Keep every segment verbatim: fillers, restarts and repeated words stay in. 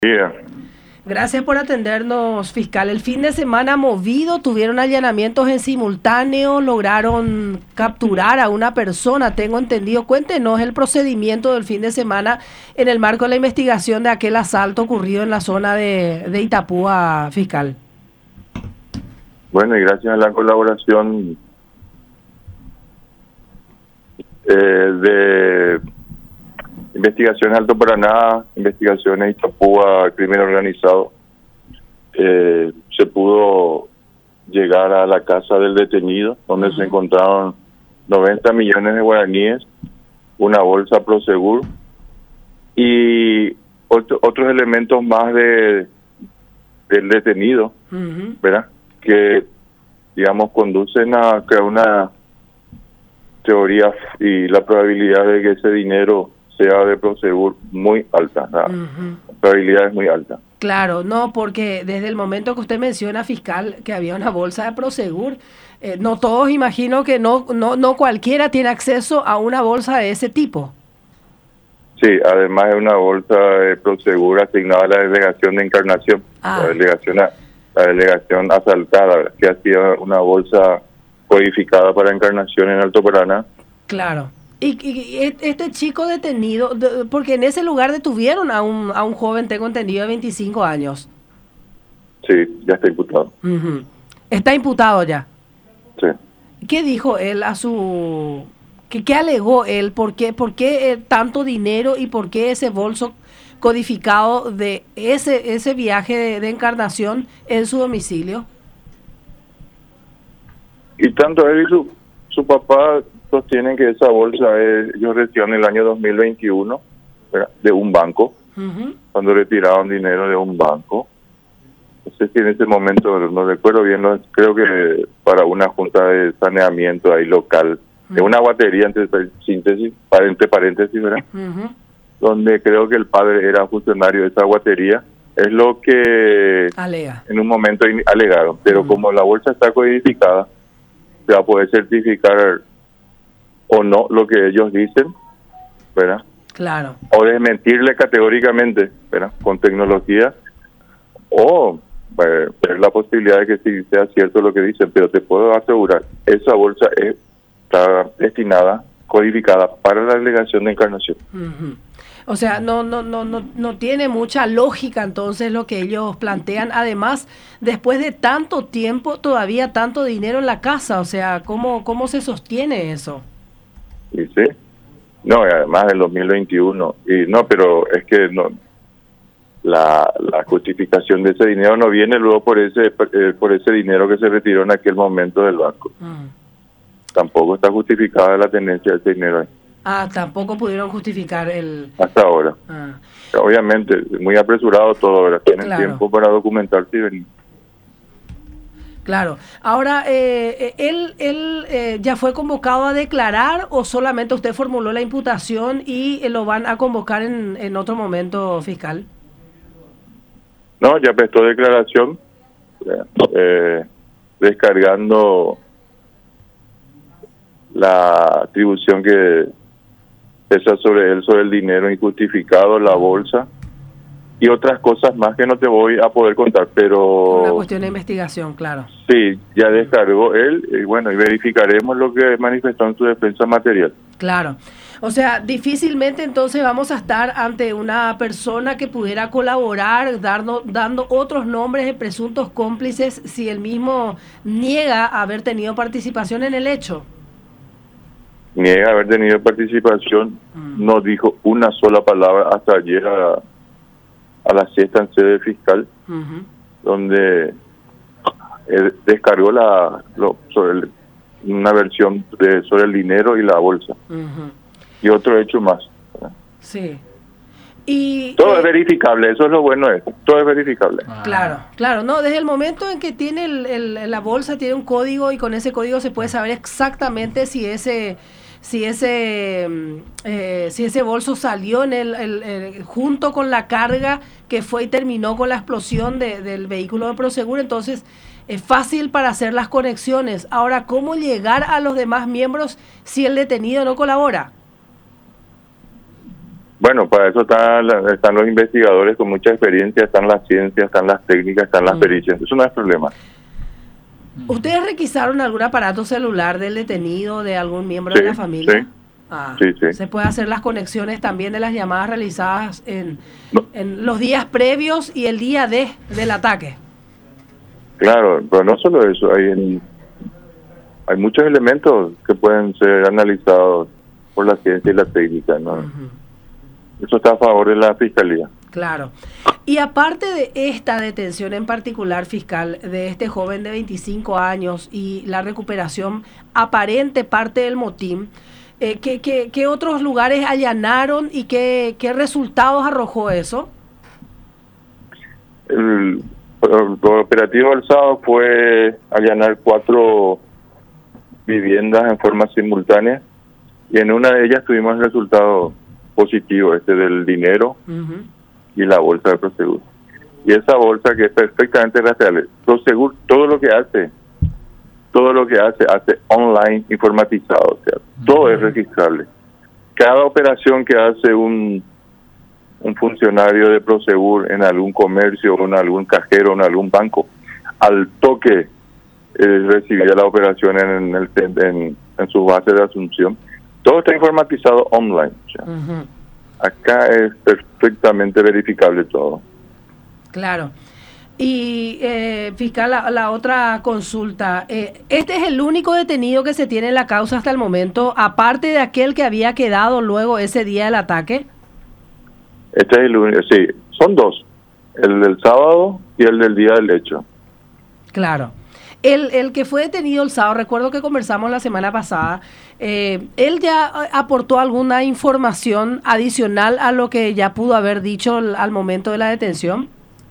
día. Gracias por atendernos, fiscal. El fin de semana movido, tuvieron allanamientos en simultáneo, lograron capturar a una persona, tengo entendido. Cuéntenos el procedimiento del fin de semana en el marco de la investigación de aquel asalto ocurrido en la zona de, de Itapúa, fiscal. Bueno, y gracias a la colaboración eh, de Investigaciones Alto Paraná, Investigaciones Itapúa, Crimen Organizado, eh, se pudo llegar a la casa del detenido, donde uh-huh. se encontraron noventa millones de guaraníes, una bolsa Prosegur y otro, otros elementos más de del detenido, uh-huh. ¿verdad? Que, digamos, conducen a crear una teoría y la probabilidad de que ese dinero sea de Prosegur muy alta, la uh-huh. probabilidad es muy alta. Claro, no, porque desde el momento que usted menciona, fiscal, que había una bolsa de Prosegur, eh, no todos, imagino que no, no, no cualquiera tiene acceso a una bolsa de ese tipo. Sí, además es una bolsa de Prosegur asignada a la delegación de Encarnación, ah. la delegación la delegación asaltada, que ha sido una bolsa codificada para Encarnación en Alto Paraná. Claro. Y, y este chico detenido, porque en ese lugar detuvieron a un a un joven, tengo entendido, de veinticinco años. Sí, ya está imputado. Uh-huh. Está imputado ya. Sí. ¿Qué dijo él a su... ¿Qué, qué alegó él? ¿Por qué, por qué tanto dinero y por qué ese bolso codificado de ese ese viaje de, de Encarnación en su domicilio? Y tanto él y su, su papá sostienen que esa bolsa es, ellos recibieron en el año dos mil veintiuno, ¿verdad?, de un banco, uh-huh. cuando retiraron dinero de un banco. No sé si en ese momento, no recuerdo bien, no, creo que para una junta de saneamiento ahí local, uh-huh. de una guatería, entre síntesis, entre paréntesis, ¿verdad? Uh-huh. Donde creo que el padre era funcionario de esa guatería, es lo que Alega. En un momento alegaron, pero uh-huh. como la bolsa está codificada, se va a poder certificar o no lo que ellos dicen, ¿verdad? Claro. O desmentirle categóricamente, ¿verdad?, con tecnología, o ver la posibilidad de que sí sea cierto lo que dicen, pero te puedo asegurar, esa bolsa es, está destinada, codificada para la delegación de Encarnación. Uh-huh. O sea, no, no, no, no, no tiene mucha lógica entonces lo que ellos plantean. Además, después de tanto tiempo, todavía tanto dinero en la casa. O sea, ¿cómo, cómo se sostiene eso? Y sí, no, y además del dos mil veintiuno. Y no, pero es que no, la, la justificación de ese dinero no viene luego por ese eh, por ese dinero que se retiró en aquel momento del banco. Uh-huh. Tampoco está justificada la tenencia de ese dinero ahí. Ah, tampoco pudieron justificar el... Hasta ahora. Ah. Obviamente, muy apresurado todo, ¿verdad? Tienen Claro. tiempo para documentarse y venir. Claro. Ahora, eh, ¿él, él eh, ya fue convocado a declarar o solamente usted formuló la imputación y eh, lo van a convocar en, en otro momento, fiscal? No, ya prestó declaración, eh, descargando la atribución que pesa sobre él, sobre el dinero injustificado, la bolsa y otras cosas más que no te voy a poder contar, pero... Una cuestión de investigación, claro. Sí, ya descargó él y bueno, y verificaremos lo que manifestó en su defensa material. Claro. O sea, difícilmente entonces vamos a estar ante una persona que pudiera colaborar, dando, dando otros nombres de presuntos cómplices si él mismo niega haber tenido participación en el hecho. Niega haber tenido participación, mm. no dijo una sola palabra hasta ayer a, a la siesta en sede fiscal, uh-huh. donde él descargó la lo, sobre el, una versión de, sobre el dinero y la bolsa, uh-huh. y otro hecho más, ¿verdad? Sí. Y, todo eh, es verificable, eso es lo bueno de esto, todo es verificable. Ah. Claro, claro, no, desde el momento en que tiene el, el, la bolsa tiene un código y con ese código se puede saber exactamente si ese si ese eh, si ese bolso salió en el, el, el junto con la carga que fue y terminó con la explosión de, del vehículo de Prosegur, entonces es fácil para hacer las conexiones. Ahora, ¿cómo llegar a los demás miembros si el detenido no colabora? Bueno, para eso están, están los investigadores con mucha experiencia, están las ciencias, están las técnicas, están las pericias. Eso no es problema. ¿Ustedes requisaron algún aparato celular del detenido, de algún miembro sí, de la familia? Sí. Ah, sí, sí. ¿Se puede hacer las conexiones también de las llamadas realizadas en, no. en los días previos y el día de del ataque? Claro, pero no solo eso, hay, en, hay muchos elementos que pueden ser analizados por la ciencia y la técnica, ¿no? Uh-huh. Eso está a favor de la Fiscalía. Claro. Y aparte de esta detención en particular, fiscal, de este joven de veinticinco años y la recuperación aparente parte del motín, eh, ¿qué, qué, ¿qué otros lugares allanaron y qué, qué resultados arrojó eso? El, el operativo del sábado fue allanar cuatro viviendas en forma simultánea y en una de ellas tuvimos el resultado positivo, este del dinero. Uh-huh. Y la bolsa de Prosegur. Y esa bolsa que es perfectamente rastreable. Prosegur, todo lo que hace, todo lo que hace, hace online, informatizado. O sea, uh-huh. todo es registrable. Cada operación que hace un un funcionario de Prosegur en algún comercio, o en algún cajero, o en algún banco, al toque eh, recibía la operación en, el, en, en su base de asunción. Todo está informatizado online. O sea. Uh-huh. Acá es perfectamente verificable todo. Claro. Y, eh, fiscal, la, la otra consulta. Eh, ¿Este es el único detenido que se tiene en la causa hasta el momento, aparte de aquel que había quedado luego ese día del ataque? Este es el único, sí. Son dos. El del sábado y el del día del hecho. Claro. El, el que fue detenido el sábado, recuerdo que conversamos la semana pasada, eh, ¿él ya aportó alguna información adicional a lo que ya pudo haber dicho al, al momento de la detención?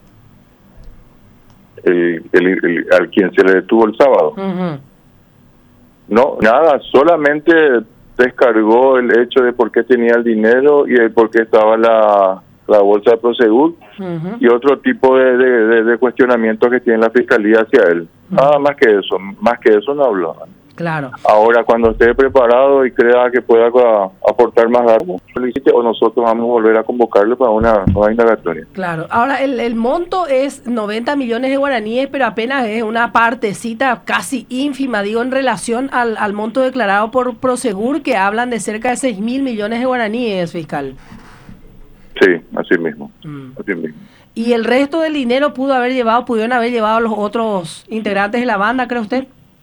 El, el, el, al quien se le detuvo el sábado. Uh-huh. No, nada, solamente descargó el hecho de por qué tenía el dinero y de por qué estaba la... la bolsa de Prosegur, uh-huh. y otro tipo de, de, de, de cuestionamientos que tiene la Fiscalía hacia él. Uh-huh. Nada más que eso, más que eso no habló. Claro. Ahora, cuando esté preparado y crea que pueda aportar más datos, solicite o nosotros vamos a volver a convocarlo para una nueva indagatoria. Claro. Ahora, el, el monto es noventa millones de guaraníes, pero apenas es una partecita casi ínfima, digo, en relación al, al monto declarado por Prosegur, que hablan de cerca de seis mil millones de guaraníes, fiscal. Sí, así mismo, mm. así mismo. ¿Y el resto del dinero pudo haber llevado, pudieron haber llevado los otros integrantes de la banda, cree usted?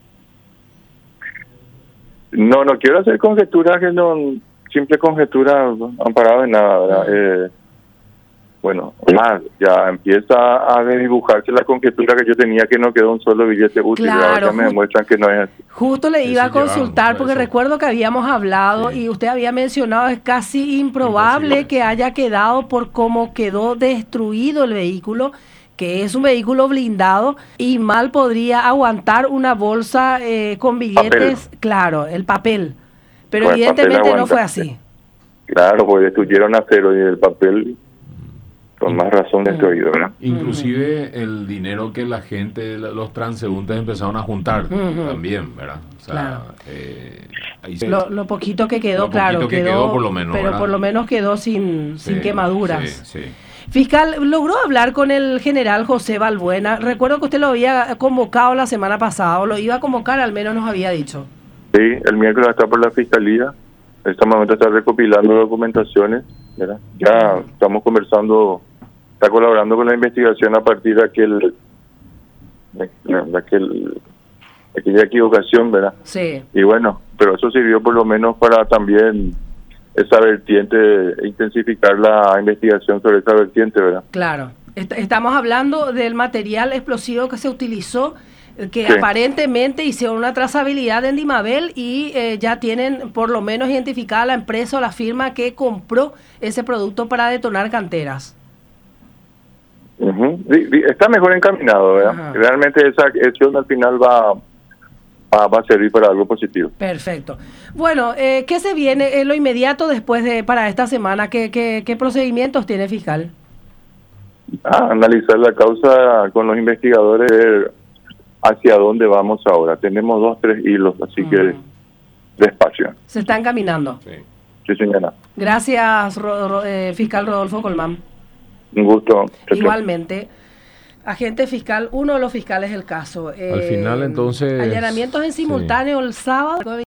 No, no quiero hacer conjeturas, que no, simple conjetura amparada en nada, ¿verdad? Mm. Eh, bueno, más, ya empieza a dibujarse la conjetura que yo tenía, que no quedó un solo billete útil, claro, ya me demuestran que no es así. Justo le iba a consultar, porque recuerdo que habíamos hablado, sí, y usted había mencionado, es casi improbable Imposible. que haya quedado por cómo quedó destruido el vehículo, que es un vehículo blindado, y mal podría aguantar una bolsa eh, con billetes, papel. Claro, el papel, pero pues evidentemente no fue así. Claro, pues destruyeron acero y el papel... con más razón destruido, ¿verdad? Inclusive el dinero que la gente, los transeúntes empezaron a juntar uh-huh. también, ¿verdad? O sea, claro. eh, ahí se, lo, lo poquito que quedó, lo claro, poquito que quedó, quedó por lo menos, pero ¿verdad? por lo menos quedó sin, sí, sin quemaduras. Sí, sí. Fiscal, ¿logró hablar con el general José Balbuena? Recuerdo que usted lo había convocado la semana pasada, o lo iba a convocar, al menos nos había dicho. Sí, el miércoles está por la Fiscalía. En este momento está recopilando documentaciones, ¿verdad? Ya estamos conversando, está colaborando con la investigación a partir de aquel, de, de aquel, de aquella equivocación, ¿verdad? Sí. Y bueno, pero eso sirvió por lo menos para también esa vertiente, intensificar la investigación sobre esa vertiente, ¿verdad? Claro. Est- estamos hablando del material explosivo que se utilizó, que sí. aparentemente hicieron una trazabilidad en Dimabel y eh, ya tienen por lo menos identificada la empresa o la firma que compró ese producto para detonar canteras. Uh-huh. Sí, sí, está mejor encaminado, ¿verdad? Ajá. Realmente esa acción al final va, va, va a servir para algo positivo. Perfecto. Bueno, eh, ¿qué se viene en lo inmediato después de para esta semana? ¿Qué, qué, qué procedimientos tiene fiscal? Ah, analizar la causa con los investigadores, ver hacia dónde vamos ahora. Tenemos dos, tres hilos, así uh-huh. que despacio. Se están caminando. Sí. Sí, señora. Gracias, Ro- Ro- eh, fiscal Rodolfo Colmán. Un gusto. Igualmente. Agente fiscal, uno de los fiscales del caso. Al final, Eh, entonces... Allanamientos en simultáneo sí. el sábado.